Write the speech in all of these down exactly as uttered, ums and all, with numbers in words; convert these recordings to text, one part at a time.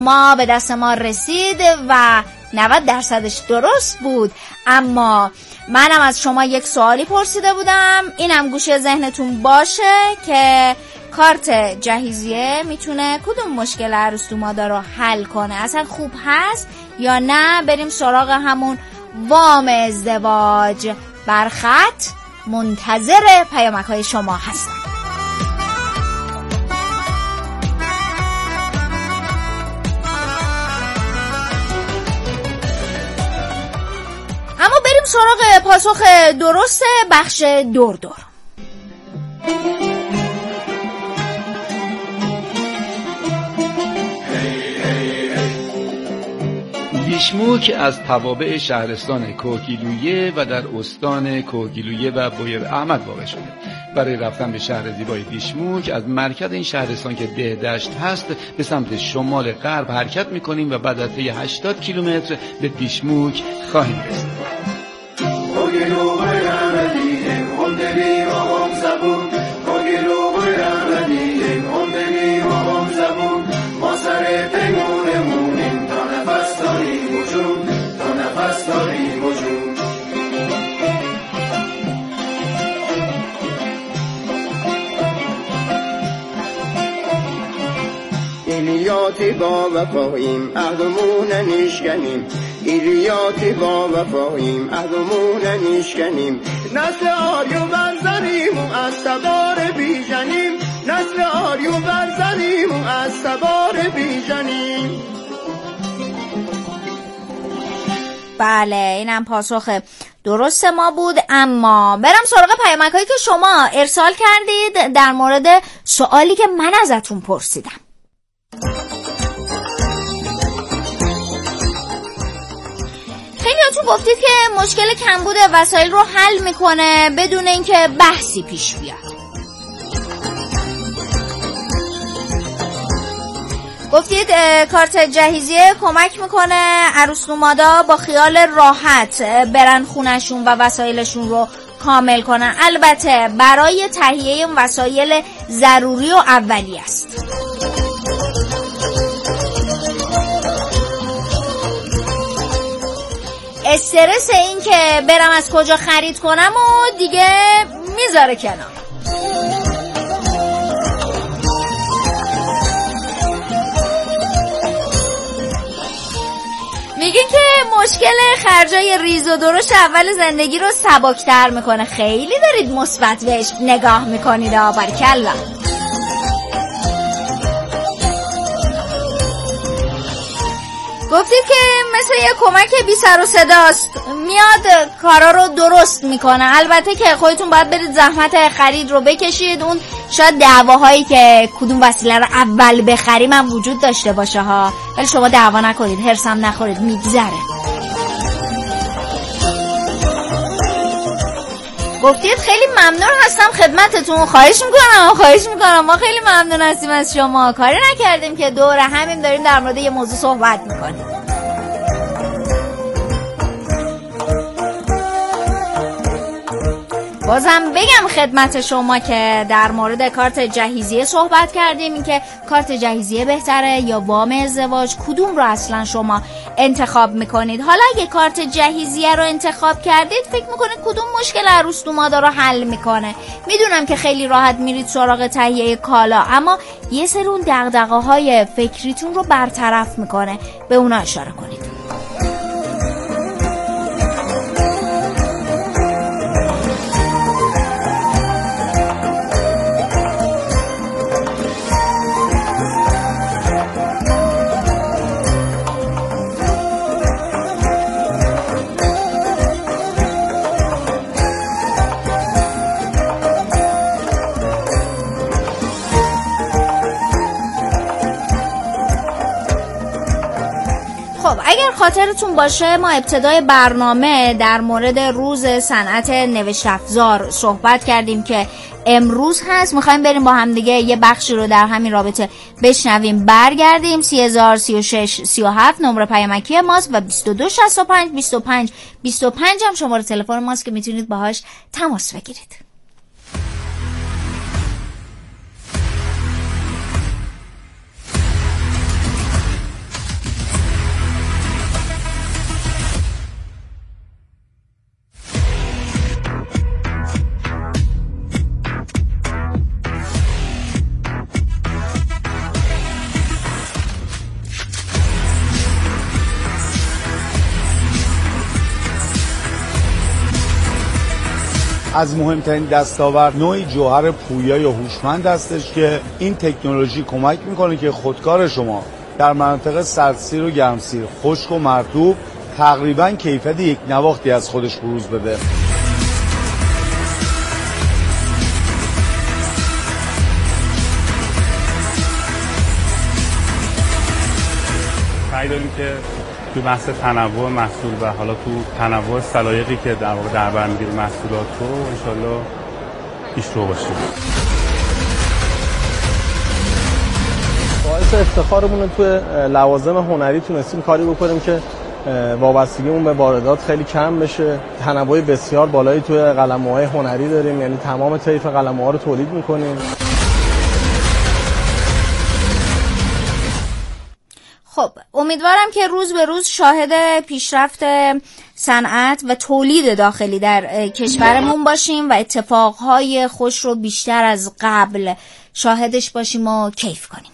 ما به دست ما رسید و نود درصدش درست بود. اما منم از شما یک سوالی پرسیده بودم، اینم گوشه ذهنتون باشه که کارت جهیزیه میتونه کدوم مشکل عروس دومادا رو حل کنه، اصلا خوب هست یا نه بریم سراغ همون وام ازدواج. بر خط منتظر پیامک های شما هستم. اما بریم سراغ پاسخ درست بخش دور دور. دیشموک از توابع شهرستان کوهگیلویه و در استان کوهگیلویه و بویر احمد واقع شده. برای رفتن به شهر زیبای دیشموک از مرکز این شهرستان که دهدشت هست به سمت شمال غرب حرکت میکنیم و بعد از طی هشتاد کیلومتر به دیشموک خواهیم رسید. ایلیاتی با وفاییم عهدمون نشکنیم، ایلیاتی با وفاییم عهدمون نشکنیم، نسل آریو برزنیم و از سوار بیژنیم، نسل آریو برزنیم و از سوار بیژنیم. بله اینم پاسخ درست ما بود. اما برم سراغ پیامک هایی که شما ارسال کردید در مورد سوالی که من ازتون پرسیدم. خیلیاتون گفتید که مشکل کمبود وسایل رو حل میکنه بدون اینکه بحثی پیش بیاد. گفتید کارت جهیزیه کمک میکنه عروس دومادا با خیال راحت برن خونشون و وسایلشون رو کامل کنن. البته برای تهیه وسایل ضروری و اولیه است. استرس این که برم از کجا خرید کنم و دیگه میذاره کنار. میگین که مشکل خرجای ریز و درشت اول زندگی رو سبک‌تر میکنه. خیلی دارید مثبت بهش نگاه میکنید. بارکالله. گفتید که مثل یه کمک بی سر و صداست، میاد کارا رو درست میکنه. البته که خودتون باید برید زحمت خرید رو بکشید. اون شاید دعواهایی که کدوم وسیله رو اول بخریم هم وجود داشته باشه ها، ولی شما دعوا نکنید، هرسم نخورید، میگذره. گفتید خیلی ممنون هستم خدمتتون. خواهش میکنم خواهش میکنم ما خیلی ممنون هستیم از شما. کاری نکردیم که دور همین داریم در مورد یه موضوع صحبت میکنیم. بازم بگم خدمت شما که در مورد کارت جهیزیه صحبت کردیم، این که کارت جهیزیه بهتره یا وام ازدواج، کدوم رو اصلا شما انتخاب میکنید. حالا اگه کارت جهیزیه رو انتخاب کردید فکر میکنید کدوم مشکل عروس دومادا رو حل میکنه. میدونم که خیلی راحت میرید سراغ تهیه کالا، اما یه سری اون دغدغه‌های فکریتون رو برطرف میکنه، به اونا اشاره کنید. اگر خاطرتون باشه ما ابتدای برنامه در مورد روز صنعت نوشت افزار صحبت کردیم که امروز هست. میخوایم بریم با هم دیگه یه بخشی رو در همین رابطه بشنویم. برگردیم. سی هزار سی و شش سی و هفت نمره پیامکی ماست و بیست و دو شصت و پنج بیست و پنج بیست و پنج هم شماره تلفن ماست که میتونید باهاش تماس بگیرید. از مهمترین دستاورد نوعی جوهر پویا یا هوشمند هستش که این تکنولوژی کمک میکنه که خودکار شما در مناطق سردسیر و گرمسیر، خشک و مرطوب تقریباً کیفیت یک نواختی از خودش بروز بده. سعی داریم که تو بحث تنوع محصول و حالا تو تنوع سلایقی که در واقع در بر میگیره محصولات رو انشالله پیشرو باشیم. باعث افتخارمون توی لوازم هنری تونستیم کاری بکنیم که وابستگیمون به واردات خیلی کم بشه. تنوع بسیار بالایی توی قلموهای هنری داریم، یعنی تمام طیف قلموها رو تولید میکنیم. خب امیدوارم که روز به روز شاهد پیشرفت صنعت و تولید داخلی در کشورمون باشیم و اتفاقهای خوش رو بیشتر از قبل شاهدش باشیم و کیف کنیم.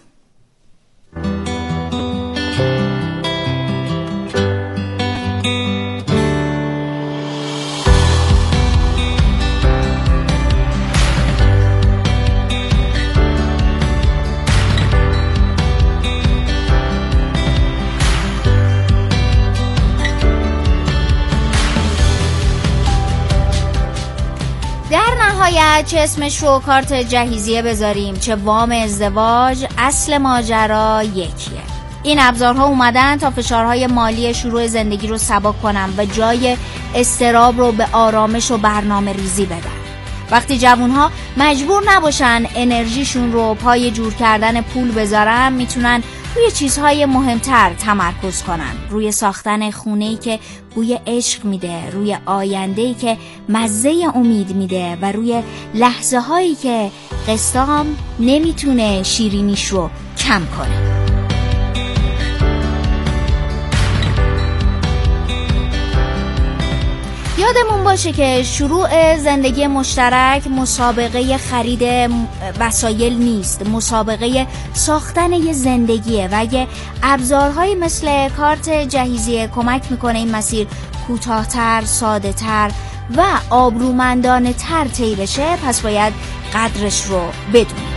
نهایت چه اسمش رو کارت جهیزیه بذاریم چه وام ازدواج، اصل ماجرا یکیه. این ابزارها اومدن تا فشارهای مالی شروع زندگی رو سبک کنن و جای استراب رو به آرامش و برنامه ریزی بدن. وقتی جوانها مجبور نباشن انرژیشون رو پای جور کردن پول بذارن، میتونن روی چیزهای مهمتر تمرکز کنن، روی ساختن خونه‌ای که بوی عشق میده، روی آینده‌ای که مزه امید میده و روی لحظه هایی که قسطام نمیتونه شیرینیش رو کم کنه. یادمون باشه که شروع زندگی مشترک مسابقه خرید وسایل نیست، مسابقه ساختن یه زندگیه و اگه ابزارهایی مثل کارت جهیزیه کمک میکنه این مسیر کوتاه‌تر، ساده‌تر و آبرومندانه تر طی بشه، پس باید قدرش رو بدونیم.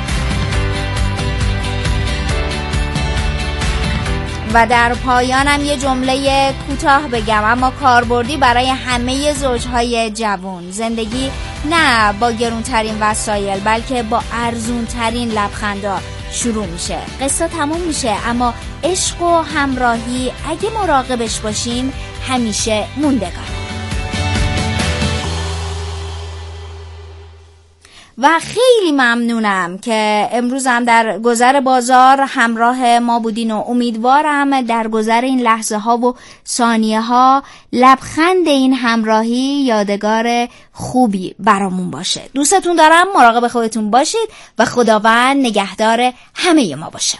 و در پایانم یه جمله کوتاه بگم اما کاربردی برای همه زوجهای جوان. زندگی نه با گرونترین وسایل بلکه با ارزونترین لبخندا شروع میشه. قصه تموم میشه اما عشق و همراهی اگه مراقبش باشیم همیشه موندگار. و خیلی ممنونم که امروز هم در گذر بازار همراه ما بودین و امیدوارم در گذر این لحظه ها و ثانیه ها لبخند این همراهی یادگار خوبی برامون باشه. دوستتون دارم، مراقب خودتون باشید و خداوند نگهدار همه ما باشه.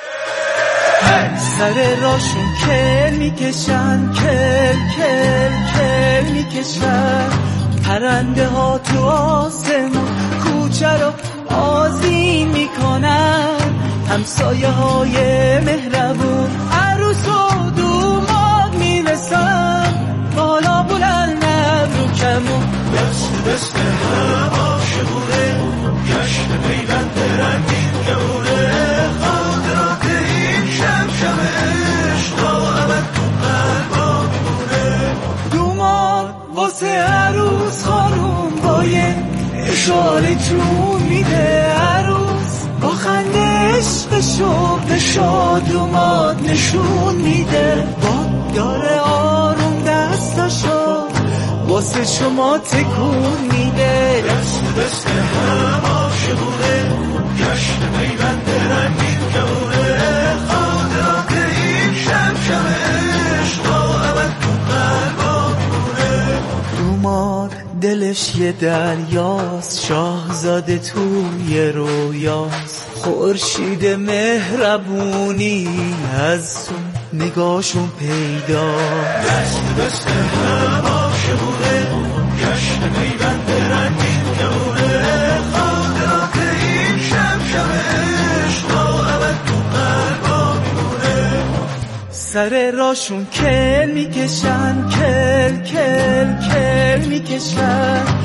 سر راشون کل میکشن، کل کل کل میکشن، پرنده ها تو آسمون کوچه رو آذین میکنن، همسایه های مهربون عروس و دوماد میرسن، بالا بلند رو کمون دست دست هم عاشقونه، گشت پیوند رنگین گمونه، خاطرات این شم شمش تا ابد تو قلبا میمونه. دوماد واسه عروس خانوم با یه اشاره جون میده، عروس با خنده عشقشو به شادومات نشون میده، با داره آروم دستشو واسه شما تکون میده، دست دست هم عاشقونه، گشت پیوند رنگین گمونه، خاطرات این شم شمش تا ابد تو قلبا میمونه. دوماد دلش یه دریاست، شاهزاده توی رویاست، خورشید مهربونی از نگاهشون پیدا، دست دست هم عاشقونه، گشت پیوند رنگین گمونه، خاطرات این شم شمش تا ابد تو قلبا میمونه. سر راشون کل میکشن، کل کل کل میکشن،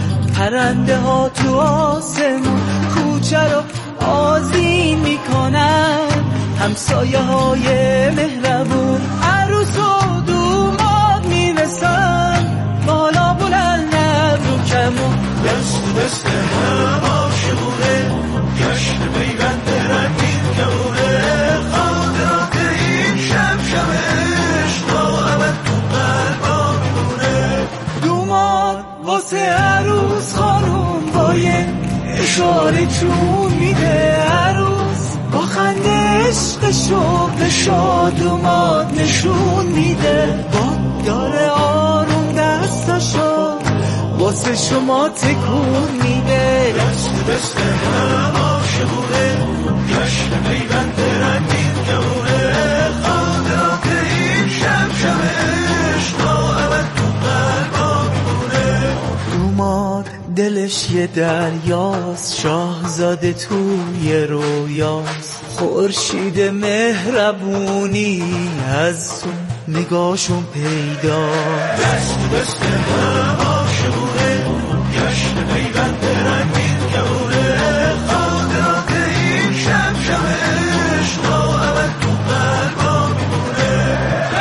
پرنده ها تو آسمون کوچه رو آذین میکنن، همسایه های مهربون عروس و دوماد میرسن، بالا بلند رو کمون دست دست هم عاشقونه، گشت پیوند رنگین کمونه، خاطرات این شب شبش تا ابد تو قلبا میمونه. دوماد واسه عروس خانوم با یه اشاره چون میده، عروس با خنده عشقشو به شادوماد نشون میده، با داره آروم دستشو واسه شما تکون میده. دست دست هم عاشقونه، گشت پیوند رنگین کمونه، خاطرات این شب شبش تا ابد تو قلبا میمونه. دوماد دلش یه دریاست، شاهزاده توی رویاست، خورشید مهربونی از تو نگاهشون پیدا. دست دست هم عاشقونه، گشت پیوند رنگین کمونه، خاطرات این شب شبش تا ابد تو قلبا میمونه.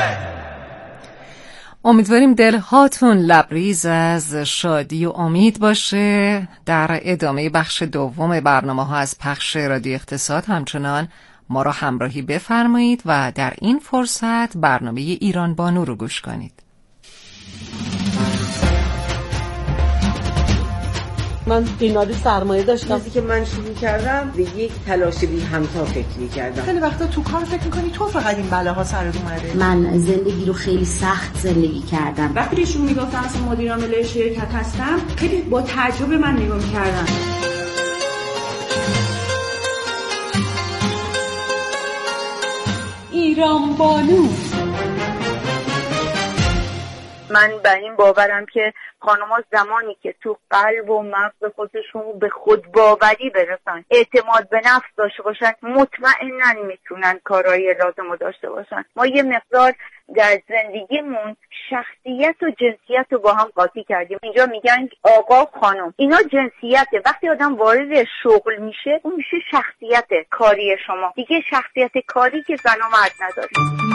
امیدواریم دلهاتون لبریز از شادی و امید باشه. در ادامه بخش دوم برنامه ها از پخش رادیو اقتصاد همچنان ما را همراهی بفرمایید و در این فرصت برنامه ایران بانو رو گوش کنید. من قیمتی سرمایه داشتم. وقتی که من شروع کردم به یک تلاش بی همتا فکر کردم. خیلی وقتا تو کار فکر می‌کنی تو فقط این بلاها سرت اومده. من زندگی رو خیلی سخت زندگی کردم. وقتی ایشون میگفتن اصلا مدیر عامل شرکت هستم، خیلی با تعجب من نگاه می‌کردن. ایران بانو. من بر این باورم که خانم‌ها زمانی که تو قلب و مغز خودشون به خود باوری برسن، اعتماد به نفس داشته باشن، مطمئناً میتونن کارهای لازم رو داشته باشن. ما یه مقدار در زندگیمون شخصیت و جنسیت رو با هم قاطی کردیم. اینجا میگن آقا خانم، اینا جنسیته. وقتی آدم وارد شغل میشه اون میشه شخصیت کاری شما، دیگه شخصیت کاری که زن و مرد نداره.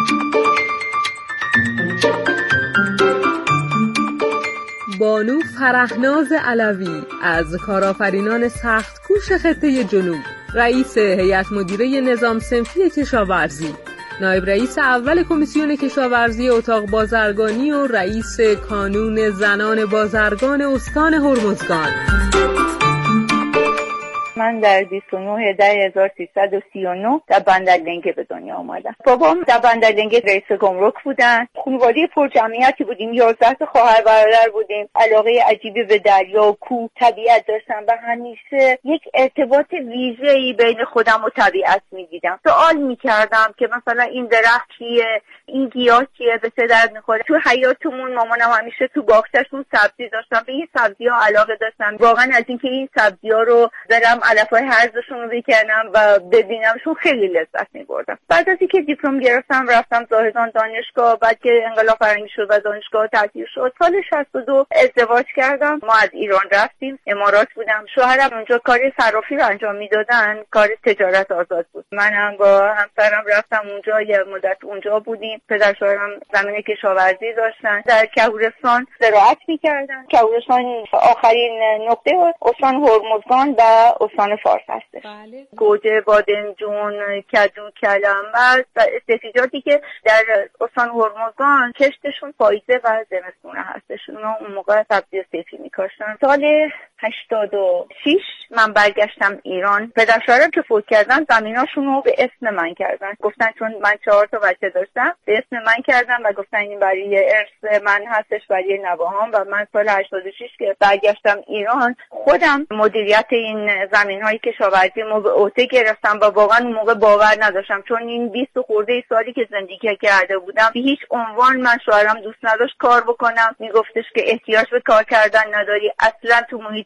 بانو فرهناز علوی از کارآفرینان سخت کوش خطه جنوب، رئیس هیئت مدیره نظام صنفی کشاورزی، نایب رئیس اول کمیسیون کشاورزی اتاق بازرگانی و رئیس کانون زنان بازرگان استان هرمزگان. من در بیست و نه دی هزار و سیصد و سی و نه در بندرلنگه به دنیا آمدم. بابام در بندرلنگه رئیس گمرک بودن. خانواده پرجمعیتی بودیم، یازده تا خواهر برادر بودیم. علاقه عجیبی به دریا و کوه، طبیعت داشتم و همیشه یک ارتباط ویژه‌ای بین خودم و طبیعت می‌دیدم. سوال می‌کردم که مثلا این درخت چیه، این گیاه چیه، به چه درد می‌خوره. تو حیاطمون مامانم همیشه تو باغچه‌شون سبزی داشتم، به این سبزی‌ها علاقه داشتم. واقعا از اینکه این سبزی‌ها رو برم علفای هرزشون رو بکنم و ببینمشون خیلی لذت می‌بردم. بعد از اینکه دیپلم گرفتم رفتم زاهدان دانشگاه. بعد که انقلاب فرنگی شد و دانشگاه تعطیل شد، سال شصت و دو ازدواج کردم. ما از ایران رفتیم امارات بودم. شوهرم اونجا کار صرافی رو انجام میدادن، کار تجارت آزاد بود. منم با همسرم رفتم اونجا، یه مدت اونجا بودیم. پدر شوهرم زمین کشاورزی داشتن، در کهورستان زراعت می‌کردن. کهورستان آخرین نقطه استان هرمزگان و استان فارس هستش. بله. گوجه، بادمجون، کدو، کلم و سبزیجاتی که در استان هرمزگان کشتشون پاییزه و زمستونه هستش. اونا اون موقع سبزی سیفی می‌کاشتن. سال هشتاد و شش من برگشتم ایران. پدر شوهرم که فوت کردن زمیناشون رو به اسم من کردن. گفتن چون من چهار تا بچه داشتم به اسم من کردن و گفتن این برای ارث من هستش، برای نواهام. و من سال هشتاد و شش که برگشتم ایران خودم مدیریت این زمین‌های کشاورزی رو به عهده گرفتم و واقعا اون موقع باور نداشتم، چون این بیست خورده سالی که زندگی کرده بودم به هیچ عنوان من شوهرم دوست نداشت کار بکنم. میگفتش که احتیاج به کار کردن نداری، اصلا تو محیط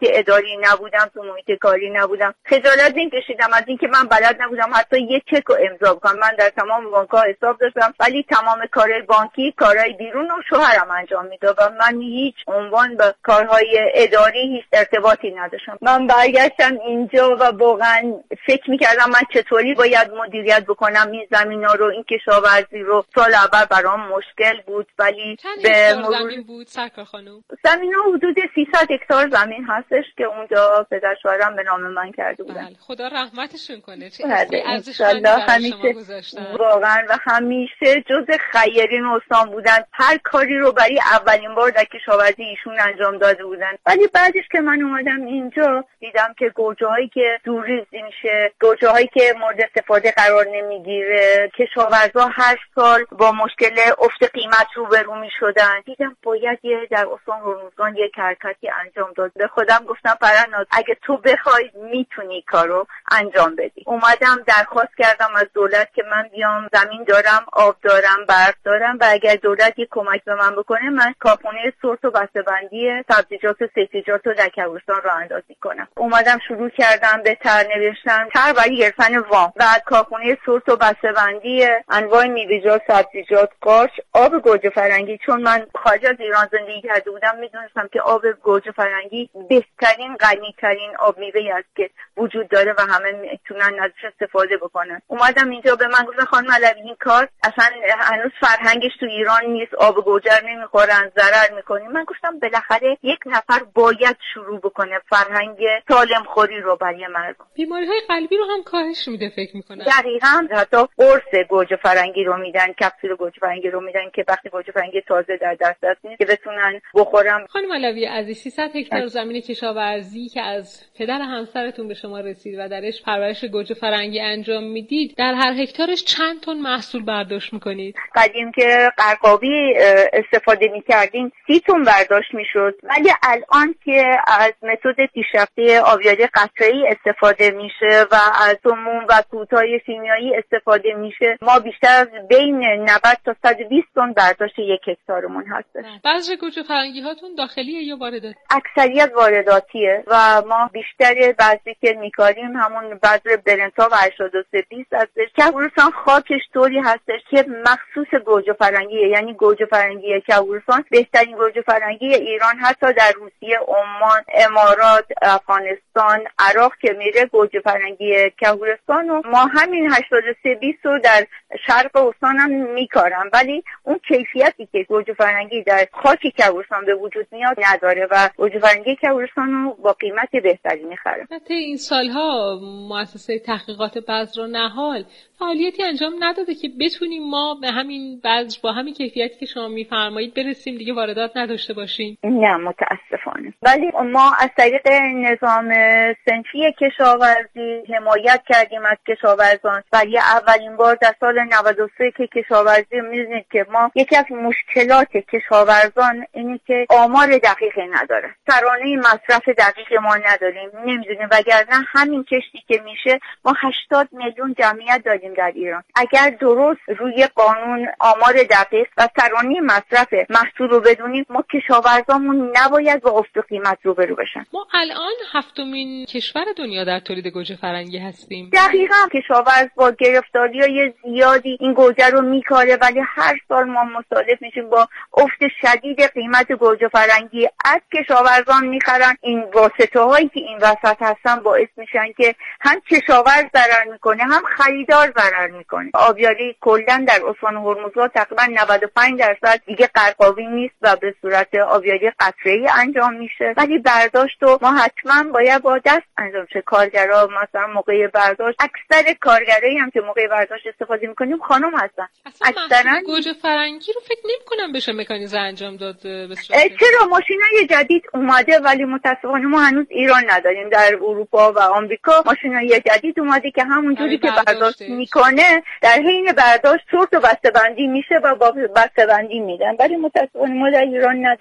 اداری نبودم، تو محیط کاری نبودم. خجالت نمی‌کشیدم از اینکه من بلد نبودم حتی یه چک رو امضا کنم. من در تمام بانک‌ها حساب داشتم ولی تمام کارهای بانکی کارهای بیرون رو شوهرم انجام میداد و من هیچ عنوان به کارهای اداری هیچ ارتباطی نداشتم. من برگشتم اینجا و واقعا فکر می‌کردم من چطوری باید مدیریت بکنم این زمینا رو، این کشاورزی رو. سال اول برام مشکل بود ولی به زمین بود سرکار خانم؟ زمین ها حدود سیصد هکتار زمین هستش که اونجا پدر شوهرم به نام من کرده بودن. بله. خدا رحمتشون کنه. چه ارزشمندی برای شما گذاشتن. واقعا و همیشه جز خیرین استان بودن. هر کاری رو برای اولین بار در کشاورزی ایشون انجام داده بودن. ولی بعدش که من اومدم اینجا دیدم که گوجه‌هایی که دورریزی میشه، گوجه‌هایی که مورد استفاده قرار نمیگیره، کشاورزا هر سال با مشکل افت قیمت روبرو میشدن. دیدم باید یه در استان هرمزگان یک حرکتی انجام داد. به خودم گفتم پرناز اگه تو بخوای میتونی کارو انجام بدی. اومدم درخواست کردم از دولت که من بیام، زمین دارم، آب دارم، برق دارم و اگر دولت یک کمک به من بکنه من کارخونه سورت و بسته‌بندی سبزیجات و سبزیجات رو در کبوستان راه اندازی کنم. اومدم شروع کردم به تر نوشتن تر برای گرفتن وام و کارخونه سورت و بسته‌بندی انواع میوه‌جات، سبزیجات، قارچ، آب گوجه فرنگی. چون من خارج از ایران زندگی کرده بودم میدونستم که آب گوجه فرنگی بهترین غنی‌ترین آب میوه‌ای است که وجود داره و همه میتونن ازش استفاده بکنن. اومدم اینجا به من گفتن خانم علوی این کار اصلا هنوز فرهنگش تو ایران نیست، آب گوجه نمیخورن، ضرر میکنیم. من گفتم بالاخره یک نفر باید شروع بکنه فرهنگ سالم خوری رو برای مردم. بیماری‌های قلبی رو هم کاهش میده فکر میکنم. دقیقاً. حتی قرص گوجه فرنگی رو میدن، کپسول گوجه فرنگی رو میدن که وقتی گوجه فرنگی تازه در دسترس نیست که بتونن بخورم. خانم علوی عزیز، سیصد هکتار زمین کشاورزی که از پدر همسرتون به شما رسید و درش پرورش گوجه فرنگی انجام میدید، در هر هکتارش چند تن محصول برداشت میکنید؟ قدیم که قرقابی استفاده میکردیم سی تن برداشت میشد، ولی الان که از متد پیشرفته آبیاری قطره‌ای استفاده میشه و از سموم و کودهای شیمیایی استفاده میشه، ما بیشتر از بین نود تا صد و بیست تن برداشت یک هکتارمون هستش. بذر گوجه فرنگی هاتون داخلیه یا وارداتی؟ اکثریت وارداتیه و ما بیشتر بذری که میکاریم همون بذر برنتا و هشتاد و سه بیست هستش که کبوستان خاکش طوری هستش که مخصوص گوجه فرنگیه. یعنی گوجه فرنگی کبوستان بهترین گوجه فرنگی ایران، حتی در روسیه، عمان، امارات، افغانستان، عراق که میره گوجه فرنگی کبوستان و ما همین هشتاد و سه بیست رو در شرق استان هم میکارم، ولی اون کیفیتی که گوجه فرنگی در خاک کبوستان به وجود میاد نداره و گوجه فرنگی کبوستان رو با قیمت بهتری میخرم. حتی این سالها مؤسسه تحقیقات بذر و نهال فعالیتی انجام نداده که بتونیم ما به همین بذر با همین کیفیتی که شما میفرمایید برسیم دیگه واردات نداشته باشیم؟ نه متاسفانه. ولی ما از طریق نظام صنفی کشاورزی حمایت کردیم از کشاورزان. برای اولین بار در سال نود و سه که کشاورزی می‌بینید که ما یکی از مشکلات کشاورزان اینه که آمار دقیقی نداره. ترانه مصرف دقیق ما نداریم. نمی‌دونیم وگرنه همین کشتی که میشه ما هشتاد میلیون جمعیت داریم در ایران. اگر درست روی قانون آمار دقیق و ترانه مصرف محصول رو بدونیم ما کشاورزامون نباید با افت قیمت روبرو بشن. ما الان هفتمین کشور دنیا در تولید گوجه فرنگی هستیم. دقیقاً. کشاورز با گرفتاری‌های زیادی این گوجه رو میکاره ولی هر سال ما مصادف میشیم با افت شدید قیمت گوجه فرنگی. از کشاورزان میخرن. این واسطه‌هایی که این وسط هستن باعث میشن که هم کشاورز ضرر میکنه هم خریدار ضرر میکنه. آبیاری کلاً در استان هرمزگان تقریباً نود و پنج درصد دیگه قرقابی نیست و به صورت آبیاری قطره‌ای انجام میشه، ولی برداشت رو ما حتما باید با دست انجام شه. کارگرا مثلا موقع برداشت، اکثر کارگرایی هم که موقع برداشت استفاده میکنیم خانم هستن. اکثرا گوجه فرنگی رو فکر نمی‌کنم بشه مکانیزه انجام داد به صورت. چرا ماشینای جدید اومده ولی متأسفانه ما هنوز ایران نداریم. در اروپا و آمریکا ماشینای جدید اومده که همون جوری که برداشت میکنه در حین برداشت سورت و بسته‌بندی میشه و با بسته‌بندی میدن، ولی متأسفانه ما در ایران نداریم.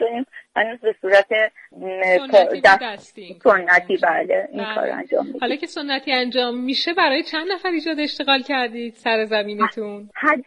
هنوز به صورت سنتی دستی سنتی بله این بله. کار انجام میدید. حالا که سنتی انجام میشه برای چند نفر ایجاد اشتغال کردید سر زمینتون؟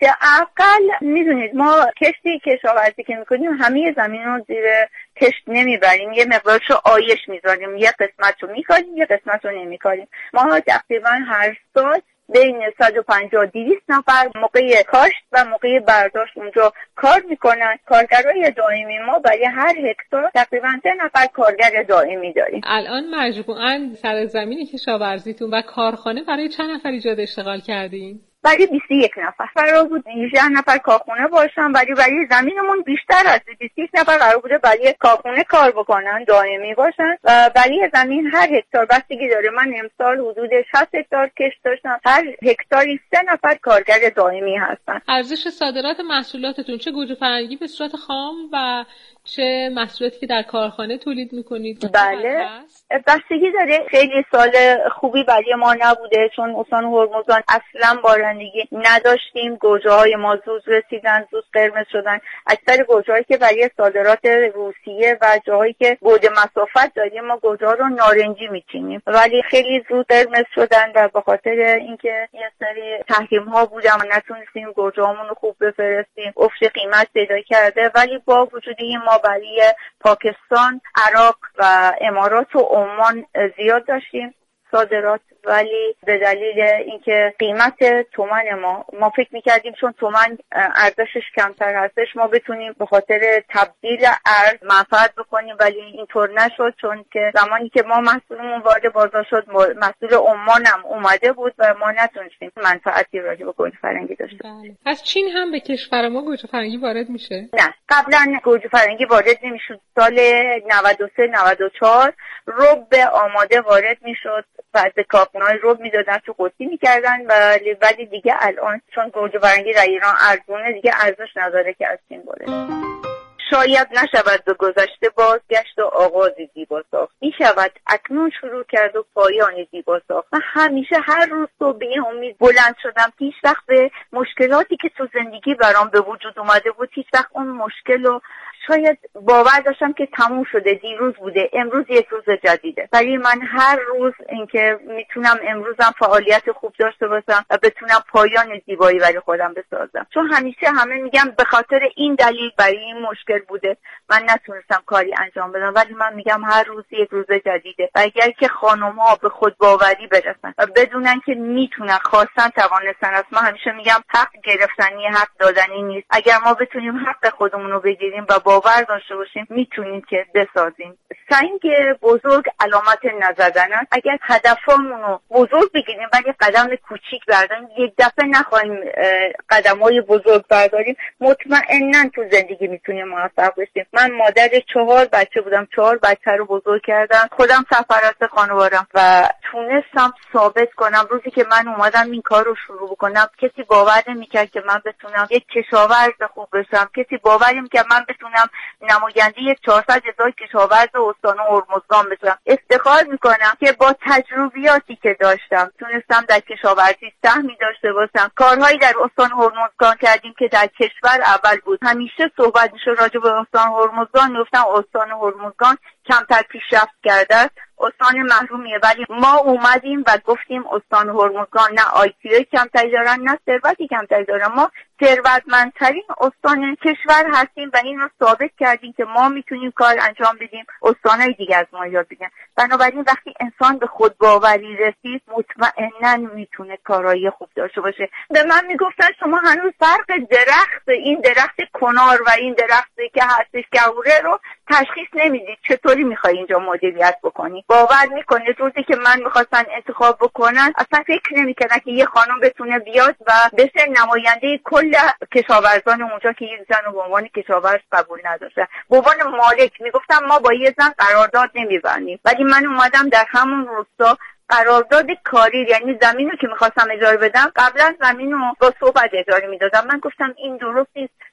حداقل میدونید ما کشتی کشاورزی که میکنیم همه زمین رو زیر کشت نمیبریم، یه مقدارشو آیش میذاریم، یه قسمت رو میکاریم یه قسمت رو نمیکاریم. ما تقریبا هر سال بین صد و پنجاه تا دویست نفر موقع کاشت و موقع برداشت اونجا کار میکنن. کارگرای دائمی ما برای هر هکتار تقریبا سه نفر کارگر دائمی داریم. الان مجموعاً سر زمین کشاورزیتون و کارخانه برای چند نفر ایجاد اشتغال کردین؟ برای بیست و یک نفر قرار بود هجده نفر کارخونه باشن، ولی برای زمینمون بیشتر از بیست و یک نفر قرار بوده برای کارخونه کار بکنن دائمی باشن و برای زمین هر هکتار بستگی داره. من امسال حدود شصت هکتار کشت داشتم، هر هکتاری سه نفر کارگر دائمی هستن. ارزش صادرات محصولاتتون چه گوجه فرنگی به صورت خام و چه محصولاتی که در کارخانه تولید میکنید؟ بله بستگی داره. خیلی سال خوبی برای ما نبوده چون استان هرمزگان اصلا بارندگی نداشتیم، گوجه های ما زود رسیدن، زود قرمز شدن. اکثر گوجه هایی که برای صادرات روسیه و جاهایی که بعد مسافت داریم ما گوجه ها رو نارنجی میچینیم، ولی خیلی زود قرمز شدن و به خاطر اینکه یه سری تحریم ها بودن و نتونستیم گوجه هامون رو خوب بفرستیم افت قیمت پیدا کرده. ولی با وجود این ما برای پاکستان، عراق و امارات و عمان زیاد داشتیم صادرات، ولی به دلیل اینکه قیمت تومان ما ما فکر میکردیم چون تومان ارزشش کمتر هستش ما بتونیم به خاطر تبدیل ارز منفعت بکنیم، ولی اینطور نشد چون که زمانی که ما محصولمون وارد بازار شد محصول عمان هم اومده بود و ما نتونستیم منفعتی راجع به گوجه فرنگی داشته باشیم. از چین هم به کشور ما گوجه فرنگی وارد میشه؟ نه قبلا گوجه فرنگی وارد نمیشد. سال نود و سه نود و چهار رب آماده وارد میشد، بعد کارخونه‌های رب میدادن تو قوطی میکردن و ولی دیگه الان چون گوجه فرنگی در ایران ارزونه دیگه ارزش نداره که از چین وارد. شاید نشود به گذشته بازگشت و آغاز زیبا ساخت، می شود اکنون شروع کرد و پایان زیبا ساخت. من همیشه هر روز صبح به این امید بلند شدم هیچ وقت به مشکلاتی که تو زندگی برام به وجود اومده بود هیچ وقت اون مشکل رو شاید باور داشتم که تموم شده، دیروز بوده، امروز یک روز جدیده. ولی من هر روز اینکه میتونم امروزم فعالیت خوب داشته باشم و بتونم پایان زیبایی برای خودم بسازم، چون همیشه همه میگم به خاطر این دلیل برای این مشکل بوده من نتونستم کاری انجام بدم، ولی من میگم هر روز یک روز جدیده. و اگر که خانم‌ها به خود باوری برسن و بدونن که میتونن، خواستن توانستن، است ما همیشه میگم حق گرفتنی حق دادنی نیست. اگر ما بتونیم حق خودمون رو بگیریم و باور داشته باشیم میتونیم که بسازیم. سنگ بزرگ علامت نزدن است. اگر هدفمون رو بزرگ بگیریم ولی قدم کوچیک برداریم، یک دفعه نخواهیم قدم‌های بزرگ برداریم، مطمئناً تو زندگی میتونیم موفق بشیم. من مادر چهار بچه بودم، چهار بچه رو بزرگ کردم، خودم سرپرست خانواده‌ام و تونستم ثابت کنم روزی که من اومدم این کار رو شروع بکنم کسی باور نمی‌کرد که من بتونم یک کشاورز خوب بشم، کسی باور نمی‌کرد که من بتونم نماینده یک چهارصد هزار کشاورز استان هرمزگان بشم. افتخار میکنم که با تجربیاتی که داشتم تونستم در کشاورزی سهمی داشته باشم. کارهایی در استان هرمزگان کردیم که در کشور اول بود. همیشه صحبت میشه راجع به استان هرمزگان، میگفتم استان هرمزگان کمتر پیشرفت کرده است، استان محرومیه، ولی ما اومدیم و گفتیم استان هرمزگان نه آی‌کیو کمتری دارن نه ثروتی کمتری دارن، ما ثروتمندترین استان کشور هستیم و این رو ثابت کردیم که ما میتونیم کار انجام بدیم، استانهای دیگه از ما یاد بگیرن. بنابراین وقتی انسان به خود باوری رسید مطمئناً میتونه کارایی خوب داشته باشه. به من میگفتن شما هنوز فرق درخت، این درخت کنار و این درختی که هستش گوره رو تشخیص نمیدید، چطوری میخوای اینجا مدیریت بکنی؟ باور میکنید روزی که من میخواستن انتخاب بکنن اصلا فکر نمیکردن که یه خانم بتونه بیاد و بشه نماینده کل کشاورزان اونجا که یک زن رو به عنوان کشاورز قبول نداشتن. به عنوان مالک میگفتم ما با یه زن قرارداد نمیبندیم، ولی من اومدم در همون روستا قرارداد کاری، یعنی زمین رو که میخواستم اجاره بدم قبلا زمین رو با صحبت اجاره میدادم. من گفتم این درست نیست،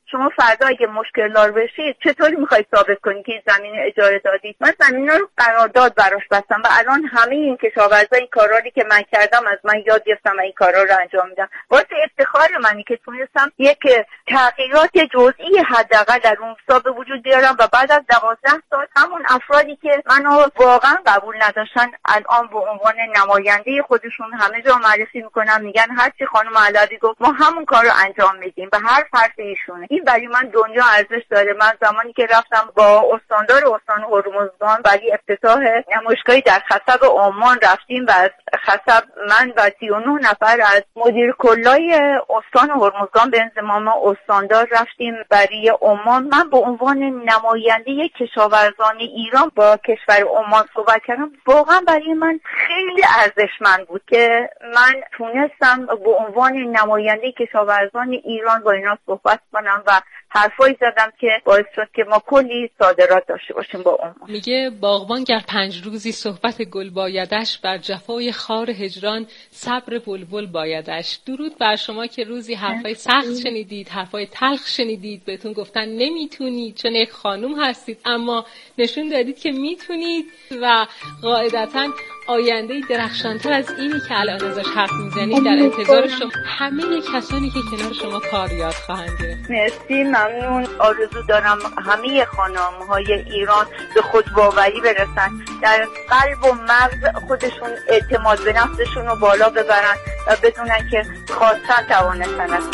شما فردا اگه مشکل دار بشید چطوری میخواید ثابت کنید که زمین اجاره دادید؟ من زمین رو قرارداد براش بستم و الان همه این کشاورزا این کارایی که من کردم از من یاد گرفتم و این کارا رو انجام میدم. واسه افتخار منی که تونستم یک تغییرات جزئی حداقل در اون حساب به وجود بیارم و بعد از دوازده سال همون افرادی که منو واقعا قبول نداشتن الان به عنوان نماینده خودشون همه جا معرفی میکنن، میگن هرچی خانم علوی گفت ما همون کار رو انجام میدیم و هر حرف ایشونه. این برای من دنیا ارزش داره. من زمانی که رفتم با استاندار استان هرمزگان برای افتتاح نمایشگاهی در خصب عمان رفتیم و از خصب من و سی و نه نفر از مدیر کلای استان هرمزگان به انضمام استاندار رفتیم برای عمان. من به عنوان نماینده کشاورزان ایران با کشور عمان صحبت کردم. واقعا برای من خیلی ارزشمند بود که من تونستم به عنوان نماینده کشاورزان ایران با اینا صحبت کنم و حرفایی زدم که باعث شد که ما کلی صادرات داشته باشیم با عمان. میگه باغبان گر پنج روزی صحبت گل بایدش، بر جفای خار هجران صبر بلبل بایدش. درود بر شما که روزی حرفای سخت شنیدید، حرفای تلخ شنیدید، بهتون گفتن نمیتونید چون یک خانوم هستید، اما نشون دادید که میتونید و قاعدتاً آینده درخشانتر از اینی که الان ازش حرف میزنید در انتظار شما همه کسانی که کنار شما کار یاد خواهند گرفت. مرسی، ممنون. آرزو دارم همه خانم‌های ایران به خودباوری برسن، در قلب و مغز خودشون اعتماد به نفسشون رو بالا ببرن و بدونن که خواستن توانستن است.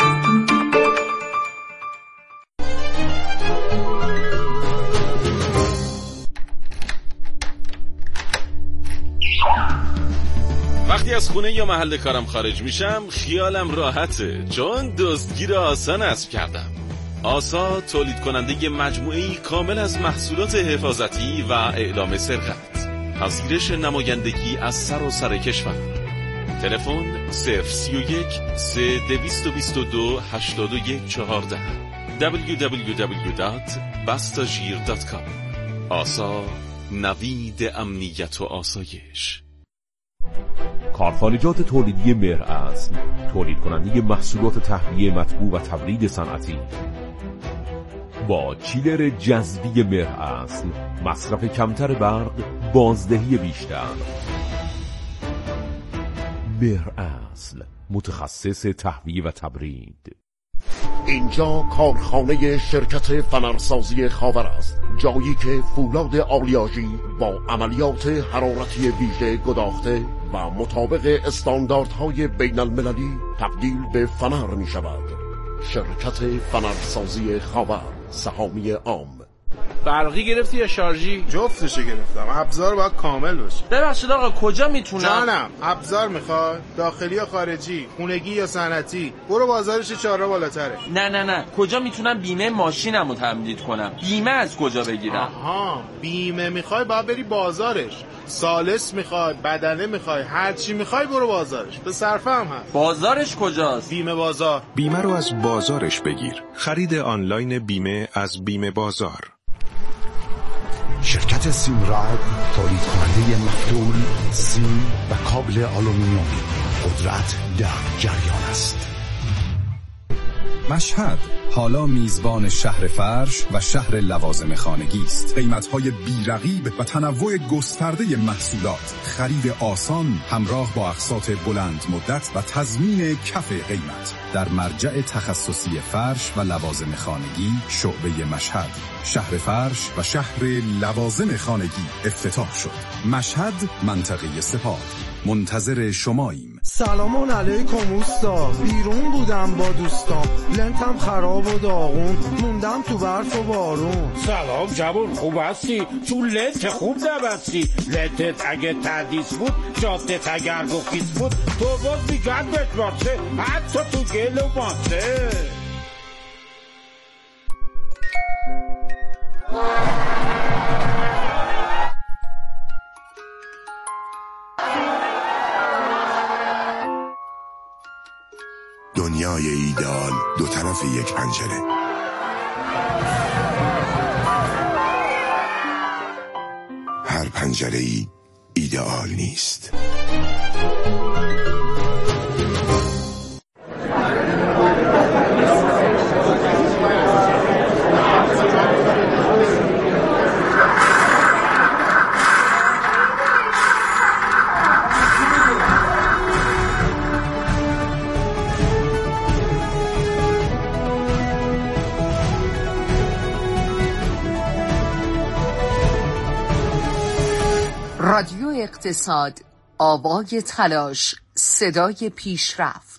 وقتی از خونه یا محل کارم خارج میشم خیالم راحته، چون دزدگیر آسا نصب کردم. آسا تولید کننده مجموعه‌ای کامل از محصولات حفاظتی و اعلام سرقت، پذیرش نمایندگی از سراسر کشور. تلفن صفر سی و یک سه دویست و بیست و دو هشتاد و یک چهارده دبلیو دبلیو دبلیو دات بستاژیر دات کام. آسا، نوید امنیت و آسایش. کارخانجات تولیدی مهراصل، تولید کننده محصولات تهویه مطبوع و تبرید صنعتی. با چیلر جذبی مهراصل، مصرف کمتر برق، بازدهی بیشتر. مهراصل، متخصص تهویه و تبرید. اینجا کارخانه شرکت فنرسازی خاور است، جایی که فولاد آلیاژی با عملیات حرارتی ویژه گداخته و مطابق استانداردهای بین المللی تبدیل به فنر می شود. شرکت فنرسازی خاور، سهامی عام. برقی گرفتی یا شارژی؟ جفتشو گرفتم. ابزار باید کامل باشه. ببخشید آقا کجا میتونم؟ جانم، ابزار میخوای؟ داخلی یا خارجی؟ خونگی یا صنعتی؟ برو بازارش چهار راه بالاتره. نه نه نه، کجا میتونم بیمه ماشینمو تمدید کنم؟ بیمه از کجا بگیرم؟ آها، بیمه میخوای باید بری بازارش. سالس میخوای، بدنه میخوای، هر چی میخوای برو بازارش. به صرفه هم هست. بازارش کجاست؟ بیمه بازار. بیمه رو از بازارش بگیر. خرید آنلاین بیمه از بیمه بازار. شرکت سیمراد تولید کننده مفتول، سیم و کابل آلومینیومی. قدرت در جریان است. مشهد حالا میزبان شهر فرش و شهر لوازم خانگی است. قیمت‌های بی‌رقیب و تنوع گسترده محصولات، خرید آسان همراه با اقساط بلند مدت و تضمین کف قیمت در مرجع تخصصی فرش و لوازم خانگی شعبه مشهد. شهر فرش و شهر لوازم خانگی افتتاح شد. مشهد، منطقه سپاه. منتظر شماییم. سلام علیکم اوستا، بیرون بودم با دوستام، لنتم خراب و داغون، موندم تو برف و بارون. سلام جوون، خوب هستی؟ تو لنت خوب نبستی. لنتت اگه تردیس بود، جادت اگر گفیز بود، تو باز میگن بشمارسه، حتی تو گل و ماسه. دنیای ایدئال دو طرف یک پنجره. هر پنجره ای ایدئال نیست. رادیو اقتصاد، آوای تلاش، صدای پیشرفت.